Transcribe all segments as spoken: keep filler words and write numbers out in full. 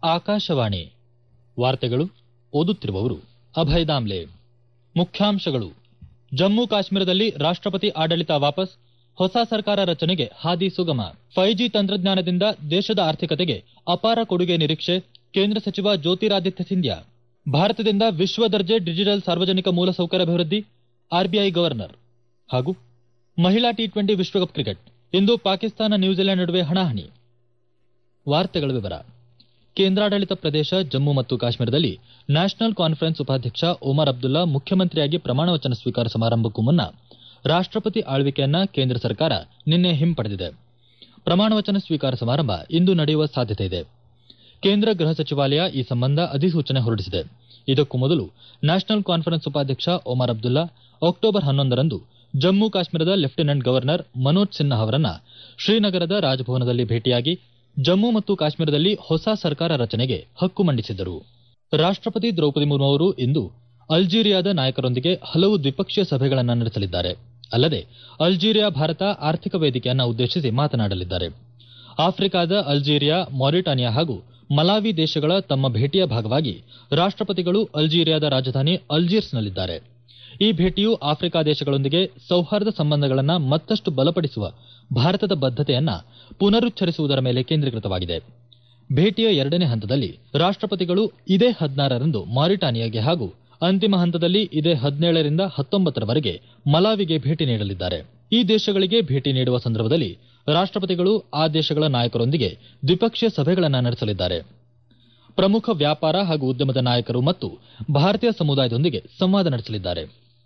ಆಕಾಶವಾಣಿ ವಾರ್ತೆಗಳು ಓದುತ್ತಿರುವವರು ಅಭಯ್ ದಾಮ್ಲೆ. ಮುಖ್ಯಾಂಶಗಳು: ಜಮ್ಮು ಕಾಶ್ಮೀರದಲ್ಲಿ ರಾಷ್ಟ್ರಪತಿ ಆಡಳಿತ ವಾಪಸ್, ಹೊಸ ಸರ್ಕಾರ ರಚನೆಗೆ ಹಾದಿ ಸುಗಮ. ಫೈವ್ ಜಿ ತಂತ್ರಜ್ಞಾನದಿಂದ ದೇಶದ ಆರ್ಥಿಕತೆಗೆ ಅಪಾರ ಕೊಡುಗೆ ನಿರೀಕ್ಷೆ, ಕೇಂದ್ರ ಸಚಿವ ಜ್ಯೋತಿರಾದಿತ್ಯ ಸಿಂಧ್ಯಾ. ಭಾರತದಿಂದ ವಿಶ್ವ ದರ್ಜೆ ಡಿಜಿಟಲ್ ಸಾರ್ವಜನಿಕ ಮೂಲಸೌಕರ್ಯ ಅಭಿವೃದ್ಧಿ, ಆರ್ಬಿಐ ಗವರ್ನರ್. ಹಾಗೂ ಮಹಿಳಾ ಟಿ ಟ್ವೆಂಟಿ ವಿಶ್ವಕಪ್ ಕ್ರಿಕೆಟ್, ಇಂದು ಪಾಕಿಸ್ತಾನ ನ್ಯೂಜಿಲೆಂಡ್ ನಡುವೆ ಹಣಾಹಣಿ. ವಾರ್ತೆಗಳ ವಿವರ. ಕೇಂದ್ರಾಡಳಿತ ಪ್ರದೇಶ ಜಮ್ಮು ಮತ್ತು ಕಾಶ್ಮೀರದಲ್ಲಿ ನ್ಯಾಷನಲ್ ಕಾನ್ಫರೆನ್ಸ್ ಉಪಾಧ್ಯಕ್ಷ ಒಮರ್ ಅಬ್ದುಲ್ಲಾ ಮುಖ್ಯಮಂತ್ರಿಯಾಗಿ ಪ್ರಮಾಣವಚನ ಸ್ವೀಕಾರ ಸಮಾರಂಭಕ್ಕೂ ಮುನ್ನ ರಾಷ್ಟ್ರಪತಿ ಆಳ್ವಿಕೆಯನ್ನ ಕೇಂದ್ರ ಸರ್ಕಾರ ನಿನ್ನೆ ಹಿಂಪಡೆದಿದೆ. ಪ್ರಮಾಣವಚನ ಸ್ವೀಕಾರ ಸಮಾರಂಭ ಇಂದು ನಡೆಯುವ ಸಾಧ್ಯತೆ ಇದೆ. ಕೇಂದ್ರ ಗೃಹ ಸಚಿವಾಲಯ ಈ ಸಂಬಂಧ ಅಧಿಸೂಚನೆ ಹೊರಡಿಸಿದೆ. ಇದಕ್ಕೂ ಮೊದಲು ನ್ಯಾಷನಲ್ ಕಾನ್ಫರೆನ್ಸ್ ಉಪಾಧ್ಯಕ್ಷ ಒಮರ್ ಅಬ್ದುಲ್ಲಾ ಅಕ್ಟೋಬರ್ ಹನ್ನೊಂದರಂದು ಜಮ್ಮು ಕಾಶ್ಮೀರದ ಲೆಫ್ಟಿನೆಂಟ್ ಗವರ್ನರ್ ಮನೋಜ್ ಸಿನ್ಹಾ ಅವರನ್ನ ಶ್ರೀನಗರದ ರಾಜಭವನದಲ್ಲಿ ಭೇಟಿಯಾಗಿ ಜಮ್ಮು ಮತ್ತು ಕಾಶ್ಮೀರದಲ್ಲಿ ಹೊಸ ಸರ್ಕಾರ ರಚನೆಗೆ ಹಕ್ಕು ಮಂಡಿಸಿದ್ದರು. ರಾಷ್ಟ್ರಪತಿ ದ್ರೌಪದಿ ಮುರ್ಮು ಅವರು ಇಂದು ಅಲ್ಜೀರಿಯಾದ ನಾಯಕರೊಂದಿಗೆ ಹಲವು ದ್ವಿಪಕ್ಷೀಯ ಸಭೆಗಳನ್ನು ನಡೆಸಲಿದ್ದಾರೆ. ಅಲ್ಲದೆ ಅಲ್ಜೀರಿಯಾ ಭಾರತ ಆರ್ಥಿಕ ವೇದಿಕೆಯನ್ನು ಉದ್ದೇಶಿಸಿ ಮಾತನಾಡಲಿದ್ದಾರೆ. ಆಫ್ರಿಕಾದ ಅಲ್ಜೀರಿಯಾ, ಮಾರಿಟಾನಿಯಾ ಹಾಗೂ ಮಲಾವಿ ದೇಶಗಳ ತಮ್ಮ ಭೇಟಿಯ ಭಾಗವಾಗಿ ರಾಷ್ಟ್ರಪತಿಗಳು ಅಲ್ಜೀರಿಯಾದ ರಾಜಧಾನಿ ಅಲ್ಜೀರ್ಸ್ನಲ್ಲಿದ್ದಾರೆ. ಈ ಭೇಟಿಯು ಆಫ್ರಿಕಾ ದೇಶಗಳೊಂದಿಗೆ ಸೌಹಾರ್ದ ಸಂಬಂಧಗಳನ್ನು ಮತ್ತಷ್ಟು ಬಲಪಡಿಸುವ ಭಾರತದ ಬದ್ಧತೆಯನ್ನ ಪುನರುಚ್ಚರಿಸುವುದರ ಮೇಲೆ ಕೇಂದ್ರೀಕೃತವಾಗಿದೆ. ಭೇಟಿಯ ಎರಡನೇ ಹಂತದಲ್ಲಿ ರಾಷ್ಟ್ರಪತಿಗಳು ಇದೇ ಹದಿನಾರರಂದು ಮಾರಿಟಾನಿಯಾಗೆ ಹಾಗೂ ಅಂತಿಮ ಹಂತದಲ್ಲಿ ಇದೇ ಹದಿನೇಳರಿಂದ ಹತ್ತೊಂಬತ್ತರವರೆಗೆ ಮಲಾವಿಗೆ ಭೇಟಿ ನೀಡಲಿದ್ದಾರೆ. ಈ ದೇಶಗಳಿಗೆ ಭೇಟಿ ನೀಡುವ ಸಂದರ್ಭದಲ್ಲಿ ರಾಷ್ಟ್ರಪತಿಗಳು ಆ ದೇಶಗಳ ನಾಯಕರೊಂದಿಗೆ ದ್ವಿಪಕ್ಷೀಯ ಸಭೆಗಳನ್ನು ನಡೆಸಲಿದ್ದಾರೆ. ಪ್ರಮುಖ ವ್ಯಾಪಾರ ಹಾಗೂ ಉದ್ಯಮದ ನಾಯಕರು ಮತ್ತು ಭಾರತೀಯ ಸಮುದಾಯದೊಂದಿಗೆ ಸಂವಾದ ನಡೆಸಲಿದ್ದಾರೆ.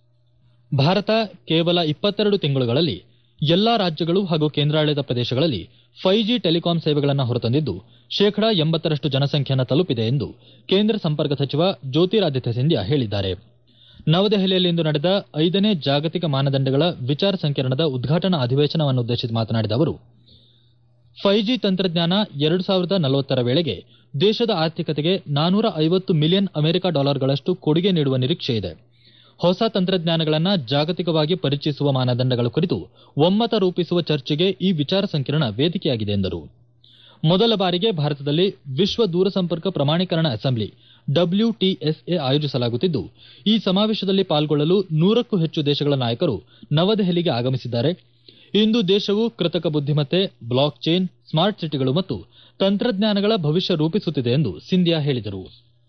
ಭಾರತ ಕೇವಲ ಇಪ್ಪತ್ತೆರಡು ತಿಂಗಳುಗಳಲ್ಲಿ ಎಲ್ಲಾ ರಾಜ್ಯಗಳು ಹಾಗೂ ಕೇಂದ್ರಾಡಳಿತ ಪ್ರದೇಶಗಳಲ್ಲಿ ಫೈವ್ ಜಿ ಟೆಲಿಕಾಂ ಸೇವೆಗಳನ್ನು ಹೊರತಂದಿದ್ದು ಶೇಕಡಾ ಎಂಬತ್ತರಷ್ಟು ಜನಸಂಖ್ಯೆಯನ್ನು ತಲುಪಿದೆ ಎಂದು ಕೇಂದ್ರ ಸಂಪರ್ಕ ಸಚಿವ ಜ್ಯೋತಿರಾದಿತ್ಯ ಸಿಂಧ್ಯಾ ಹೇಳಿದ್ದಾರೆ. ನವದೆಹಲಿಯಲ್ಲಿಂದು ನಡೆದ ಐದನೇ ಜಾಗತಿಕ ಮಾನದಂಡಗಳ ವಿಚಾರ ಸಂಕಿರಣದ ಉದ್ಘಾಟನಾ ಅಧಿವೇಶನವನ್ನುದ್ದೇಶಿಸಿ ಮಾತನಾಡಿದ ಅವರು, ಫೈವ್ ಜಿ ತಂತ್ರಜ್ಞಾನ ಎರಡು ಸಾವಿರದ ನಲವತ್ತರ ವೇಳೆಗೆ ದೇಶದ ಆರ್ಥಿಕತೆಗೆ ನಾನೂರ ಐವತ್ತು ಮಿಲಿಯನ್ ಅಮೆರಿಕ ಡಾಲರ್ಗಳಷ್ಟು ಕೊಡುಗೆ ನೀಡುವ ನಿರೀಕ್ಷೆ ಇದೆ. ಹೊಸ ತಂತ್ರಜ್ಞಾನಗಳನ್ನು ಜಾಗತಿಕವಾಗಿ ಪರಿಚಯಿಸುವ ಮಾನದಂಡಗಳ ಕುರಿತು ಒಮ್ಮತ ರೂಪಿಸುವ ಚರ್ಚೆಗೆ ಈ ವಿಚಾರ ಸಂಕಿರಣ ವೇದಿಕೆಯಾಗಿದೆ ಎಂದರು. ಮೊದಲ ಬಾರಿಗೆ ಭಾರತದಲ್ಲಿ ವಿಶ್ವ ದೂರಸಂಪರ್ಕ ಪ್ರಮಾಣೀಕರಣ ಅಸೆಂಬ್ಲಿ ಡಬ್ಲ್ಯೂಟಿಎಸ್ಎ ಆಯೋಜಿಸಲಾಗುತ್ತಿದ್ದು, ಈ ಸಮಾವೇಶದಲ್ಲಿ ಪಾಲ್ಗೊಳ್ಳಲು ನೂರಕ್ಕೂ ಹೆಚ್ಚು ದೇಶಗಳ ನಾಯಕರು ನವದೆಹಲಿಗೆ ಆಗಮಿಸಿದ್ದಾರೆ. ಇಂದು ದೇಶವು ಕೃತಕ ಬುದ್ಧಿಮತ್ತೆ, ಬ್ಲಾಕ್ ಚೈನ್, ಸ್ಮಾರ್ಟ್ ಸಿಟಿಗಳು ಮತ್ತು ತಂತ್ರಜ್ಞಾನಗಳ ಭವಿಷ್ಯ ರೂಪಿಸುತ್ತಿದೆ ಎಂದು ಸಿಂಧ್ಯಾ ಹೇಳಿದರು.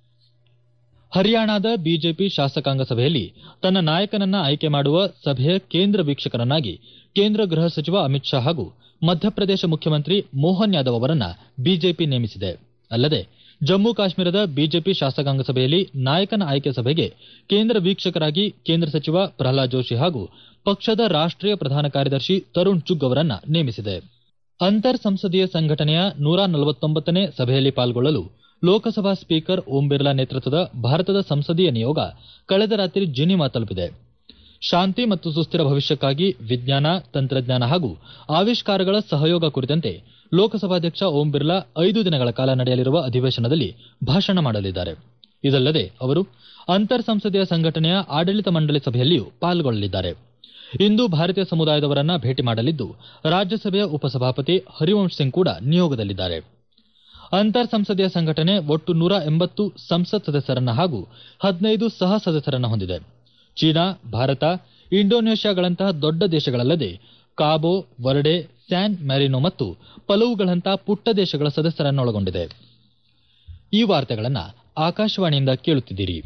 ಹರಿಯಾಣದ ಬಿಜೆಪಿ ಶಾಸಕಾಂಗ ಸಭೆಯಲ್ಲಿ ತನ್ನ ನಾಯಕನನ್ನ ಆಯ್ಕೆ ಮಾಡುವ ಸಭೆಯ ಕೇಂದ್ರ ವೀಕ್ಷಕರನ್ನಾಗಿ ಕೇಂದ್ರ ಗೃಹ ಸಚಿವ ಅಮಿತ್ ಶಾ ಹಾಗೂ ಮಧ್ಯಪ್ರದೇಶ ಮುಖ್ಯಮಂತ್ರಿ ಮೋಹನ್ ಯಾದವ್ ಅವರನ್ನ ಬಿಜೆಪಿ ನೇಮಿಸಿದೆ. ಅಲ್ಲದೆ ಜಮ್ಮು ಕಾಶ್ಮೀರದ ಬಿಜೆಪಿ ಶಾಸಕಾಂಗ ಸಭೆಯಲ್ಲಿ ನಾಯಕನ ಆಯ್ಕೆ ಸಭೆಗೆ ಕೇಂದ್ರ ವೀಕ್ಷಕರಾಗಿ ಕೇಂದ್ರ ಸಚಿವ ಪ್ರಹ್ಲಾದ್ ಜೋಶಿ ಹಾಗೂ ಪಕ್ಷದ ರಾಷ್ಟ್ರೀಯ ಪ್ರಧಾನ ಕಾರ್ಯದರ್ಶಿ ತರುಣ್ ಚುಗ್ ಅವರನ್ನ ನೇಮಿಸಿದೆ. ಅಂತರ್ ಸಂಸದೀಯ ಸಂಘಟನೆಯ ನೂರ ನಲವತ್ತೊಂಬತ್ತನೇ ಸಭೆಯಲ್ಲಿ ಪಾಲ್ಗೊಳ್ಳಲು ಲೋಕಸಭಾ ಸ್ಪೀಕರ್ ಓಂ ಬಿರ್ಲಾ ನೇತೃತ್ವದ ಭಾರತದ ಸಂಸದೀಯ ನಿಯೋಗ ಕಳೆದ ರಾತ್ರಿ ಜಿನಿವಾ ತಲುಪಿದೆ. ಶಾಂತಿ ಮತ್ತು ಸುಸ್ಥಿರ ಭವಿಷ್ಯಕ್ಕಾಗಿ ವಿಜ್ಞಾನ, ತಂತ್ರಜ್ಞಾನ ಹಾಗೂ ಆವಿಷ್ಕಾರಗಳ ಸಹಯೋಗ ಕುರಿತಂತೆ ಲೋಕಸಭಾಧ್ಯಕ್ಷ ಓಂ ಬಿರ್ಲಾ ಐದು ದಿನಗಳ ಕಾಲ ನಡೆಯಲಿರುವ ಅಧಿವೇಶನದಲ್ಲಿ ಭಾಷಣ ಮಾಡಲಿದ್ದಾರೆ. ಇದಲ್ಲದೆ ಅವರು ಅಂತರ್ ಸಂಸದೀಯ ಸಂಘಟನೆಯ ಆಡಳಿತ ಮಂಡಳಿ ಸಭೆಯಲ್ಲಿಯೂ ಪಾಲ್ಗೊಳ್ಳಲಿದ್ದಾರೆ. ಇಂದು ಭಾರತೀಯ ಸಮುದಾಯದವರನ್ನ ಭೇಟಿ ಮಾಡಲಿದ್ದು, ರಾಜ್ಯಸಭೆಯ ಉಪಸಭಾಪತಿ ಹರಿವಂಶ್ ಸಿಂಗ್ ಕೂಡ ನಿಯೋಗದಲ್ಲಿದ್ದಾರೆ. ಅಂತರ್ ಸಂಸದೀಯ ಸಂಘಟನೆ ಒಟ್ಟು ನೂರ ಎಂಬತ್ತು ಸಂಸತ್ ಸದಸ್ಯರನ್ನ ಹಾಗೂ ಹದಿನೈದು ಸಹ ಸದಸ್ಯರನ್ನ ಹೊಂದಿದೆ. ಚೀನಾ, ಭಾರತ, ಇಂಡೋನೇಷ್ಯಾಗಳಂತಹ ದೊಡ್ಡ ದೇಶಗಳಲ್ಲದೆ ಕಾಬೋ, ವರ್ಡೆ, ಸ್ಯಾನ್ ಮ್ಯಾರಿನೋ ಮತ್ತು ಪಲವುಗಳಂತಹ ಪುಟ್ಟ ದೇಶಗಳ ಸದಸ್ಯರನ್ನೊಳಗೊಂಡಿದೆ. ಈ ವಾರ್ತೆಗಳನ್ನು ಆಕಾಶವಾಣಿಯಿಂದ ಕೇಳುತ್ತಿದ್ದೀರಿ.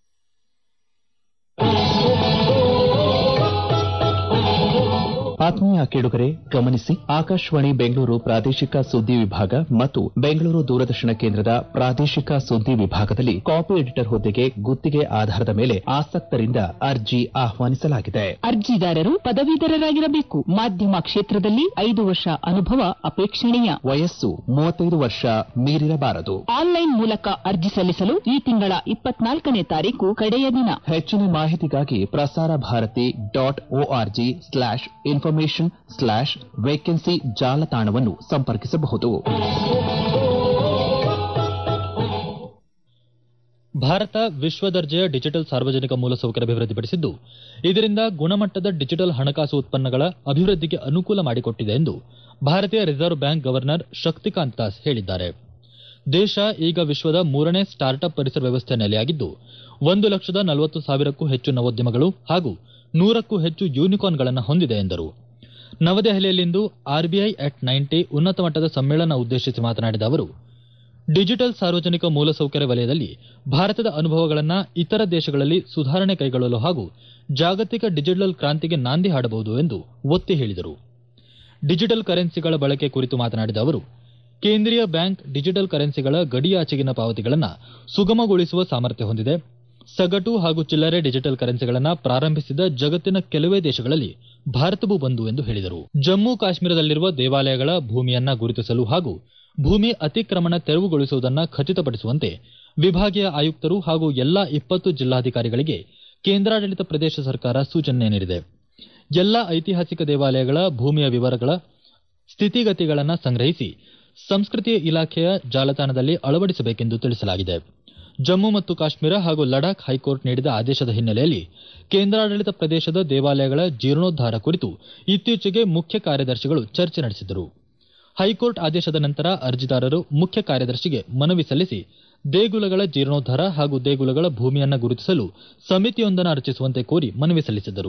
ಆತ್ಮೀಯ ಕೇಳುಗರೆ, ಗಮನಿಸಿ, ಆಕಾಶವಾಣಿ ಬೆಂಗಳೂರು ಪ್ರಾದೇಶಿಕ ಸುದ್ದಿ ವಿಭಾಗ ಮತ್ತು ಬೆಂಗಳೂರು ದೂರದರ್ಶನ ಕೇಂದ್ರದ ಪ್ರಾದೇಶಿಕ ಸುದ್ದಿ ವಿಭಾಗದಲ್ಲಿ ಕಾಪಿ ಎಡಿಟರ್ ಹುದ್ದೆಗೆ ಗುತ್ತಿಗೆ ಆಧಾರದ ಮೇಲೆ ಆಸಕ್ತರಿಂದ ಅರ್ಜಿ ಆಹ್ವಾನಿಸಲಾಗಿದೆ. ಅರ್ಜಿದಾರರು ಪದವೀಧರರಾಗಿರಬೇಕು. ಮಾಧ್ಯಮ ಕ್ಷೇತ್ರದಲ್ಲಿ ಐದು ವರ್ಷ ಅನುಭವ ಅಪೇಕ್ಷಣೀಯ. ವಯಸ್ಸು ಮೂವತ್ತೈದು ವರ್ಷ ಮೀರಿರಬಾರದು. ಆನ್ಲೈನ್ ಮೂಲಕ ಅರ್ಜಿ ಸಲ್ಲಿಸಲು ಈ ತಿಂಗಳ ಇಪ್ಪತ್ನಾಲ್ಕನೇ ತಾರೀಕು ಕಡೆಯ ದಿನ. ಹೆಚ್ಚಿನ ಮಾಹಿತಿಗಾಗಿ Prasar Bharati dot O R G slash information slash vacancy ಜಾಲತಾಣವನ್ನು ಸಂಪರ್ಕಿಸಬಹುದು. ಭಾರತ ವಿಶ್ವ ದರ್ಜೆಯ ಡಿಜಿಟಲ್ ಸಾರ್ವಜನಿಕ ಮೂಲಸೌಕರ್ಯ ಅಭಿವೃದ್ಧಿಪಡಿಸಿದ್ದು, ಇದರಿಂದ ಗುಣಮಟ್ಟದ ಡಿಜಿಟಲ್ ಹಣಕಾಸು ಉತ್ಪನ್ನಗಳ ಅಭಿವೃದ್ಧಿಗೆ ಅನುಕೂಲ ಮಾಡಿಕೊಟ್ಟಿದೆ ಎಂದು ಭಾರತೀಯ reserve bank governor Shaktikanta Das ಹೇಳಿದ್ದಾರೆ. ದೇಶ ಈಗ ವಿಶ್ವದ ಮೂರನೇ ಸ್ಟಾರ್ಟ್ಅಪ್ ಪರಿಸರ ವ್ಯವಸ್ಥೆ ನೆಲೆಯಾಗಿದ್ದು ಒಂದು ಲಕ್ಷದ ನಲವತ್ತು ಸಾವಿರಕ್ಕೂ ಹೆಚ್ಚು ನವೋದ್ಯಮಗಳು ಹಾಗೂ ನೂರಕ್ಕೂ ಹೆಚ್ಚು ಯೂನಿಕಾರ್ನ್ಗಳನ್ನು ಹೊಂದಿದೆ ಎಂದರು. ನವದೆಹಲಿಯಲ್ಲಿಂದು ಆರ್ಬಿಐ ಅಟ್ ನೈಂಟಿ ಉನ್ನತ ಮಟ್ಟದ ಸಮ್ಮೇಳನ ಉದ್ದೇಶಿಸಿ ಮಾತನಾಡಿದ ಅವರು, ಡಿಜಿಟಲ್ ಸಾರ್ವಜನಿಕ ಮೂಲಸೌಕರ್ಯ ವಲಯದಲ್ಲಿ ಭಾರತದ ಅನುಭವಗಳನ್ನು ಇತರ ದೇಶಗಳಲ್ಲಿ ಸುಧಾರಣೆ ಕೈಗೊಳ್ಳಲು ಹಾಗೂ ಜಾಗತಿಕ ಡಿಜಿಟಲ್ ಕ್ರಾಂತಿಗೆ ನಾಂದಿ ಹಾಡಬಹುದು ಎಂದು ಒತ್ತಿ ಹೇಳಿದರು. ಡಿಜಿಟಲ್ ಕರೆನ್ಸಿಗಳ ಬಳಕೆ ಕುರಿತು ಮಾತನಾಡಿದ ಅವರು, ಕೇಂದ್ರೀಯ ಬ್ಯಾಂಕ್ ಡಿಜಿಟಲ್ ಕರೆನ್ಸಿಗಳ ಗಡಿಯಾಚೆಗಿನ ಪಾವತಿಗಳನ್ನು ಸುಗಮಗೊಳಿಸುವ ಸಾಮರ್ಥ್ಯ ಹೊಂದಿದೆ. ಸಗಟು ಹಾಗೂ ಚಿಲ್ಲರೆ ಡಿಜಿಟಲ್ ಕರೆನ್ಸಿಗಳನ್ನು ಪ್ರಾರಂಭಿಸಿದ ಜಗತ್ತಿನ ಕೆಲವೇ ದೇಶಗಳಲ್ಲಿ ಭಾರತವೂ ಒಂದು ಎಂದು ಹೇಳಿದರು. ಜಮ್ಮು ಕಾಶ್ಮೀರದಲ್ಲಿರುವ ದೇವಾಲಯಗಳ ಭೂಮಿಯನ್ನ ಗುರುತಿಸಲು ಹಾಗೂ ಭೂಮಿ ಅತಿಕ್ರಮಣ ತೆರವುಗೊಳಿಸುವುದನ್ನು ಖಚಿತಪಡಿಸುವಂತೆ ವಿಭಾಗೀಯ ಆಯುಕ್ತರು ಹಾಗೂ ಎಲ್ಲಾ ಇಪ್ಪತ್ತು ಜಿಲ್ಲಾಧಿಕಾರಿಗಳಿಗೆ ಕೇಂದ್ರಾಡಳಿತ ಪ್ರದೇಶ ಸರ್ಕಾರ ಸೂಚನೆ ನೀಡಿದೆ. ಎಲ್ಲಾ ಐತಿಹಾಸಿಕ ದೇವಾಲಯಗಳ ಭೂಮಿಯ ವಿವರಗಳ ಸ್ಥಿತಿಗತಿಗಳನ್ನು ಸಂಗ್ರಹಿಸಿ ಸಂಸ್ಕೃತಿ ಇಲಾಖೆಯ ಜಾಲತಾಣದಲ್ಲಿ ಅಳವಡಿಸಬೇಕೆಂದು ತಿಳಿಸಲಾಗಿದೆ. ಜಮ್ಮು ಮತ್ತು ಕಾಶ್ಮೀರ ಹಾಗೂ ಲಡಾಖ್ ಹೈಕೋರ್ಟ್ ನೀಡಿದ ಆದೇಶದ ಹಿನ್ನೆಲೆಯಲ್ಲಿ ಕೇಂದ್ರಾಡಳಿತ ಪ್ರದೇಶದ ದೇವಾಲಯಗಳ ಜೀರ್ಣೋದ್ಧಾರ ಕುರಿತು ಇತ್ತೀಚೆಗೆ ಮುಖ್ಯ ಕಾರ್ಯದರ್ಶಿಗಳು ಚರ್ಚೆ ನಡೆಸಿದರು. ಹೈಕೋರ್ಟ್ ಆದೇಶದ ನಂತರ ಅರ್ಜಿದಾರರು ಮುಖ್ಯ ಕಾರ್ಯದರ್ಶಿಗೆ ಮನವಿ ಸಲ್ಲಿಸಿ ದೇಗುಲಗಳ ಜೀರ್ಣೋದ್ಧಾರ ಹಾಗೂ ದೇಗುಲಗಳ ಭೂಮಿಯನ್ನು ಗುರುತಿಸಲು ಸಮಿತಿಯೊಂದನ್ನು ರಚಿಸುವಂತೆ ಕೋರಿ ಮನವಿ ಸಲ್ಲಿಸಿದರು.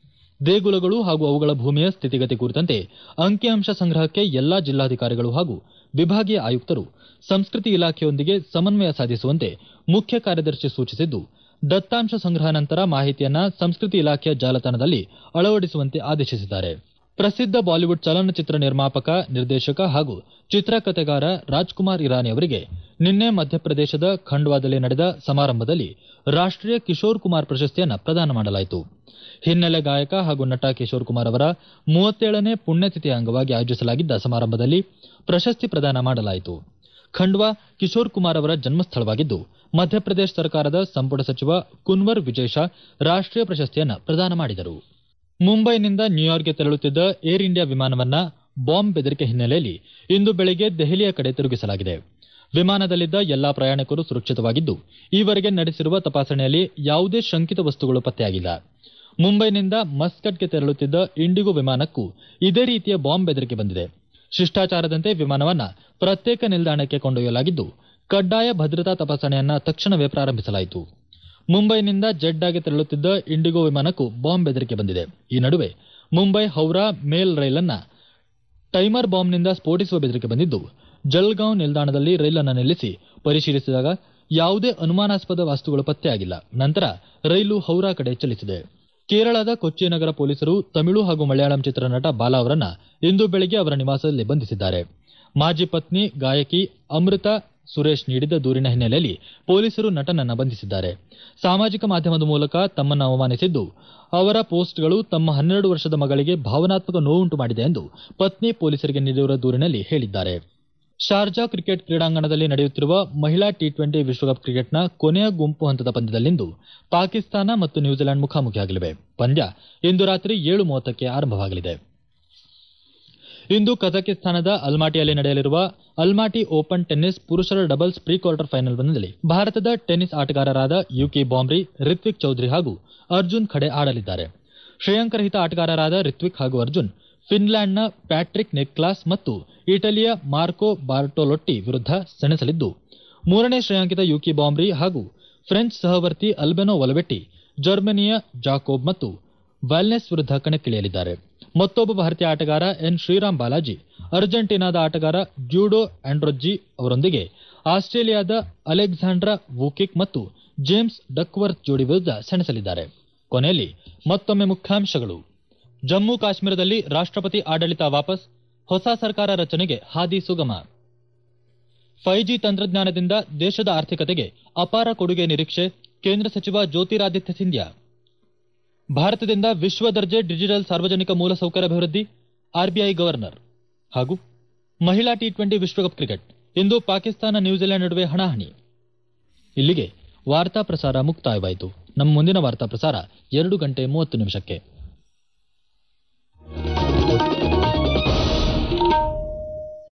ದೇಗುಲಗಳು ಹಾಗೂ ಅವುಗಳ ಭೂಮಿಯ ಸ್ಥಿತಿಗತಿ ಕುರಿತಂತೆ ಅಂಕಿಅಂಶ ಸಂಗ್ರಹಕ್ಕೆ ಎಲ್ಲಾ ಜಿಲ್ಲಾಧಿಕಾರಿಗಳು ಹಾಗೂ ವಿಭಾಗೀಯ ಆಯುಕ್ತರು ಸಂಸ್ಕೃತಿ ಇಲಾಖೆಯೊಂದಿಗೆ ಸಮನ್ವಯ ಸಾಧಿಸುವಂತೆ ಮುಖ್ಯ ಕಾರ್ಯದರ್ಶಿ ಸೂಚಿಸಿದ್ದು, ದತ್ತಾಂಶ ಸಂಗ್ರಹ ನಂತರ ಮಾಹಿತಿಯನ್ನ ಸಂಸ್ಕೃತಿ ಇಲಾಖೆಯ ಜಾಲತಾಣದಲ್ಲಿ ಅಳವಡಿಸುವಂತೆ ಆದೇಶಿಸಿದ್ದಾರೆ. ಪ್ರಸಿದ್ಧ ಬಾಲಿವುಡ್ ಚಲನಚಿತ್ರ ನಿರ್ಮಾಪಕ, ನಿರ್ದೇಶಕ ಹಾಗೂ ಚಿತ್ರಕಥೆಗಾರ ರಾಜ್ಕುಮಾರ್ ಇರಾನಿ ಅವರಿಗೆ ನಿನ್ನೆ ಮಧ್ಯಪ್ರದೇಶದ ಖಂಡ್ವಾದಲ್ಲಿ ನಡೆದ ಸಮಾರಂಭದಲ್ಲಿ ರಾಷ್ಟೀಯ ಕಿಶೋರ್ ಕುಮಾರ್ ಪ್ರಶಸ್ತಿಯನ್ನು ಪ್ರದಾನ ಮಾಡಲಾಯಿತು. ಹಿನ್ನೆಲೆ ಗಾಯಕ ಹಾಗೂ ನಟ ಕಿಶೋರ್ ಕುಮಾರ್ ಅವರ ಮೂವತ್ತೇಳನೇ ಪುಣ್ಯತಿಥಿಯ ಅಂಗವಾಗಿ ಆಯೋಜಿಸಲಾಗಿದ್ದ ಸಮಾರಂಭದಲ್ಲಿ ಪ್ರಶಸ್ತಿ ಪ್ರದಾನ ಮಾಡಲಾಯಿತು. ಖಂಡ್ವಾ ಕಿಶೋರ್ ಕುಮಾರ್ ಅವರ ಜನ್ಮಸ್ಥಳವಾಗಿದ್ದು, ಮಧ್ಯಪ್ರದೇಶ ಸರ್ಕಾರದ ಸಂಪುಟ ಸಚಿವ ಕುನ್ವರ್ ವಿಜಯ್ ಶಾ ರಾಷ್ಟೀಯ ಪ್ರಶಸ್ತಿಯನ್ನು ಪ್ರದಾನ ಮಾಡಿದರು. ಮುಂಬೈನಿಂದ ನ್ಯೂಯಾರ್ಕ್ಗೆ ತೆರಳುತ್ತಿದ್ದ ಏರ್ ಇಂಡಿಯಾ ವಿಮಾನವನ್ನ ಬಾಂಬ್ ಬೆದರಿಕೆ ಹಿನ್ನೆಲೆಯಲ್ಲಿ ಇಂದು ಬೆಳಗ್ಗೆ ದೆಹಲಿಯ ಕಡೆ ತಿರುಗಿಸಲಾಗಿದೆ. ವಿಮಾನದಲ್ಲಿದ್ದ ಎಲ್ಲಾ ಪ್ರಯಾಣಿಕರು ಸುರಕ್ಷಿತವಾಗಿದ್ದು, ಈವರೆಗೆ ನಡೆಸಿರುವ ತಪಾಸಣೆಯಲ್ಲಿ ಯಾವುದೇ ಶಂಕಿತ ವಸ್ತುಗಳು ಪತ್ತೆಯಾಗಿಲ್ಲ. ಮುಂಬೈನಿಂದ ಮಸ್ಕಟ್ಗೆ ತೆರಳುತ್ತಿದ್ದ ಇಂಡಿಗೋ ವಿಮಾನಕ್ಕೂ ಇದೇ ರೀತಿಯ ಬಾಂಬ್ ಬೆದರಿಕೆ ಬಂದಿದೆ. ಶಿಷ್ಟಾಚಾರದಂತೆ ವಿಮಾನವನ್ನ ಪ್ರತ್ಯೇಕ ನಿಲ್ದಾಣಕ್ಕೆ ಕೊಂಡೊಯ್ಯಲಾಗಿದ್ದು, ಕಡ್ಡಾಯ ಭದ್ರತಾ ತಪಾಸಣೆಯನ್ನ ತಕ್ಷಣವೇ ಪ್ರಾರಂಭಿಸಲಾಯಿತು. ಮುಂಬೈನಿಂದ ಜೆಡ್ಡಾಗೆ ತೆರಳುತ್ತಿದ್ದ ಇಂಡಿಗೋ ವಿಮಾನಕ್ಕೂ ಬಾಂಬ್ ಬೆದರಿಕೆ ಬಂದಿದೆ. ಈ ನಡುವೆ ಮುಂಬೈ ಹೌರಾ ಮೇಲ್ ರೈಲನ್ನ ಟೈಮರ್ ಬಾಂಬ್ನಿಂದ ಸ್ಫೋಟಿಸುವ ಬೆದರಿಕೆ ಬಂದಿದ್ದು, ಜಲ್ಗಾಂವ್ ನಿಲ್ದಾಣದಲ್ಲಿ ರೈಲನ್ನು ನಿಲ್ಲಿಸಿ ಪರಿಶೀಲಿಸಿದಾಗ ಯಾವುದೇ ಅನುಮಾನಾಸ್ಪದ ವಸ್ತುಗಳು ಪತ್ತೆಯಾಗಿಲ್ಲ. ನಂತರ ರೈಲು ಹೌರಾ ಕಡೆ ಚಲಿಸಿದೆ. ಕೇರಳದ ಕೊಚ್ಚಿ ನಗರ ಪೊಲೀಸರು ತಮಿಳು ಹಾಗೂ ಮಲಯಾಳಂ ಚಿತ್ರನಟ ಬಾಲಾ ಅವರನ್ನ ಇಂದು ಬೆಳಗ್ಗೆ ಅವರ ನಿವಾಸದಲ್ಲಿ ಬಂಧಿಸಿದ್ದಾರೆ. ಮಾಜಿ ಪತ್ನಿ ಗಾಯಕಿ ಅಮೃತಾ ಸುರೇಶ್ ನೀಡಿದ ದೂರಿನ ಹಿನ್ನೆಲೆಯಲ್ಲಿ ಪೊಲೀಸರು ನಟನನ್ನ ಬಂಧಿಸಿದ್ದಾರೆ. ಸಾಮಾಜಿಕ ಮಾಧ್ಯಮದ ಮೂಲಕ ತಮ್ಮನ್ನು ಅವಮಾನಿಸಿದ್ದು, ಅವರ ಪೋಸ್ಟ್ಗಳು ತಮ್ಮ ಹನ್ನೆರಡು ವರ್ಷದ ಮಗಳಿಗೆ ಭಾವನಾತ್ಮಕ ನೋವುಂಟು ಮಾಡಿದೆ ಎಂದು ಪತ್ನಿ ಪೊಲೀಸರಿಗೆ ನೀಡಿರುವ ದೂರಿನಲ್ಲಿ ಹೇಳಿದ್ದಾರೆ. ಶಾರ್ಜಾ ಕ್ರಿಕೆಟ್ ಕ್ರೀಡಾಂಗಣದಲ್ಲಿ ನಡೆಯುತ್ತಿರುವ ಮಹಿಳಾ ಟಿ ಟ್ವೆಂಟಿ ವಿಶ್ವಕಪ್ ಕ್ರಿಕೆಟ್ನ ಕೊನೆಯ ಗುಂಪು ಹಂತದ ಪಂದ್ಯದಲ್ಲಿಂದು ಪಾಕಿಸ್ತಾನ ಮತ್ತು ನ್ಯೂಜಿಲೆಂಡ್ ಮುಖಾಮುಖಿಯಾಗಲಿವೆ. ಪಂದ್ಯ ಇಂದು ರಾತ್ರಿ ಏಳು ಮೂವತ್ತಕ್ಕೆ ಆರಂಭವಾಗಲಿದೆ. ಇಂದು ಕಜಕಿಸ್ತಾನದ ಅಲ್ಮಾಟಿಯಲ್ಲಿ ನಡೆಯಲಿರುವ ಅಲ್ಮಾಟಿ ಓಪನ್ ಟೆನ್ನಿಸ್ ಪುರುಷರ ಡಬಲ್ಸ್ ಪ್ರೀ ಕ್ವಾರ್ಟರ್ ಫೈನಲ್ ಪಂದ್ಯದಲ್ಲಿ ಭಾರತದ ಟೆನ್ನಿಸ್ ಆಟಗಾರರಾದ ಯುಕಿ ಬಾಂಬ್ರಿ, ರಿತ್ವಿಕ್ ಚೌಧರಿ ಹಾಗೂ ಅರ್ಜುನ್ ಖಡೆ ಆಡಲಿದ್ದಾರೆ. ಶ್ರೇಯಾಂಕರಹಿತ ಆಟಗಾರರಾದ ರಿತ್ವಿಕ್ ಹಾಗೂ ಅರ್ಜುನ್ ಫಿನ್ಲ್ಯಾಂಡ್ನ ಪ್ಯಾಟ್ರಿಕ್ ನಿಕ್ಲಾಸ್ ಮತ್ತು ಇಟಲಿಯ ಮಾರ್ಕೋ ಬಾರ್ಟೊಲೊಟ್ಟಿ ವಿರುದ್ಧ ಸೆಣಸಲಿದ್ದು, ಮೂರನೇ ಶ್ರೇಯಾಂಕಿತ ಯುಕಿ ಬಾಂಬ್ರಿ ಹಾಗೂ ಫ್ರೆಂಚ್ ಸಹವರ್ತಿ ಅಲ್ಬೆನೋ ಒಲವೆಟ್ಟಿ ಜರ್ಮನಿಯ ಜಾಕೋಬ್ ಮತ್ತು ವ್ಯಾಲ್ನೆಸ್ ವಿರುದ್ಧ ಕಣಕ್ಕಿಳಿಯಲಿದ್ದಾರೆ. ಮತ್ತೊಬ್ಬ ಭಾರತೀಯ ಆಟಗಾರ ಎನ್ ಶ್ರೀರಾಮ್ ಬಾಲಾಜಿ ಅರ್ಜೆಂಟೀನಾದ ಆಟಗಾರ ಜ್ಯೂಡೋ ಆಂಡ್ರೊಜ್ಜಿ ಅವರೊಂದಿಗೆ ಆಸ್ಟ್ರೇಲಿಯಾದ ಅಲೆಕ್ಸಾಂಡ್ರಾ ವೂಕಿಕ್ ಮತ್ತು ಜೇಮ್ಸ್ ಡಕ್ವರ್ತ್ ಜೋಡಿ ವಿರುದ್ಧ ಸೆಣಸಲಿದ್ದಾರೆ. ಕೊನೆಯಲ್ಲಿ ಮತ್ತೊಮ್ಮೆ ಮುಖ್ಯಾಂಶಗಳು. ಜಮ್ಮು ಕಾಶ್ಮೀರದಲ್ಲಿ ರಾಷ್ಟ್ರಪತಿ ಆಡಳಿತ ವಾಪಸ್, ಹೊಸ ಸರ್ಕಾರ ರಚನೆಗೆ ಹಾದಿ ಸುಗಮ. ಫೈವ್ ಜಿ ತಂತ್ರಜ್ಞಾನದಿಂದ ದೇಶದ ಆರ್ಥಿಕತೆಗೆ ಅಪಾರ ಕೊಡುಗೆ ನಿರೀಕ್ಷೆ, ಕೇಂದ್ರ ಸಚಿವ ಜ್ಯೋತಿರಾದಿತ್ಯ ಸಿಂಧ್ಯಾ. ಭಾರತದಿಂದ ವಿಶ್ವ ದರ್ಜೆ ಡಿಜಿಟಲ್ ಸಾರ್ವಜನಿಕ ಮೂಲಸೌಕರ್ಯ ಅಭಿವೃದ್ಧಿ, ಆರ್ಬಿಐ ಗವರ್ನರ್. ಹಾಗೂ ಮಹಿಳಾ ಟಿ ಟ್ವೆಂಟಿ ವಿಶ್ವಕಪ್ ಕ್ರಿಕೆಟ್, ಇಂದು ಪಾಕಿಸ್ತಾನ ನ್ಯೂಜಿಲೆಂಡ್ ನಡುವೆ ಹಣಾಹಣಿ. ಇಲ್ಲಿಗೆ ವಾರ್ತಾ ಪ್ರಸಾರ ಮುಕ್ತಾಯವಾಯಿತು. ನಮ್ಮ ಮುಂದಿನ ವಾರ್ತಾ ಪ್ರಸಾರ ಎರಡು ಗಂಟೆ ಮೂವತ್ತು ನಿಮಿಷಕ್ಕೆ.